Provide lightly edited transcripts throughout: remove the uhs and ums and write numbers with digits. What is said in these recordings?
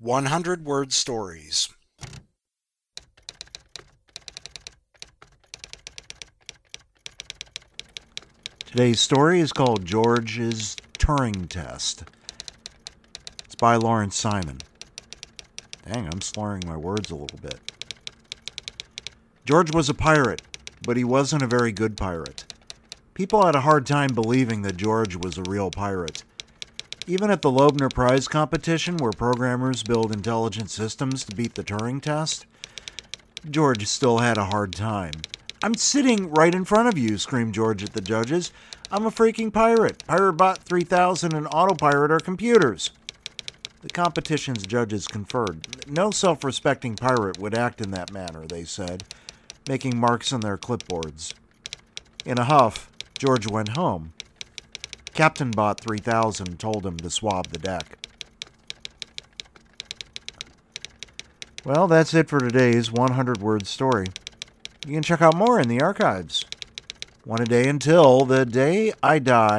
100-word stories. Today's story is called George's Turing Test. It's by Lawrence Simon. Dang, I'm slurring my words a little bit. George was a pirate, but he wasn't a very good pirate. People had a hard time believing that George was a real pirate. Even at the Loebner Prize competition, where programmers build intelligent systems to beat the Turing test, George still had a hard time. "I'm sitting right in front of you," screamed George at the judges. "I'm a freaking pirate. PirateBot 3000 and Autopirate are computers." The competition's judges conferred. No self-respecting pirate would act in that manner, they said, making marks on their clipboards. In a huff, George went home. Captain Bot 3000 told him to swab the deck. Well, that's it for today's 100-word story. You can check out more in the archives. One a day until the day I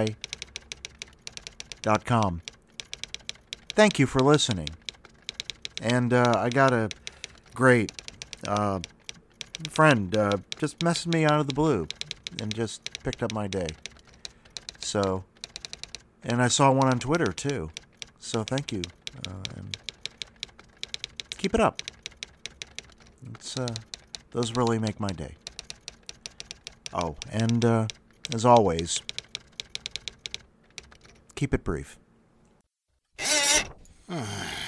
die.com. Thank you for listening. And I got a great friend just messaged me out of the blue and just picked up my day. So, and I saw one on Twitter too. So thank you. And keep it up. It's those really make my day. Oh, and as always, keep it brief.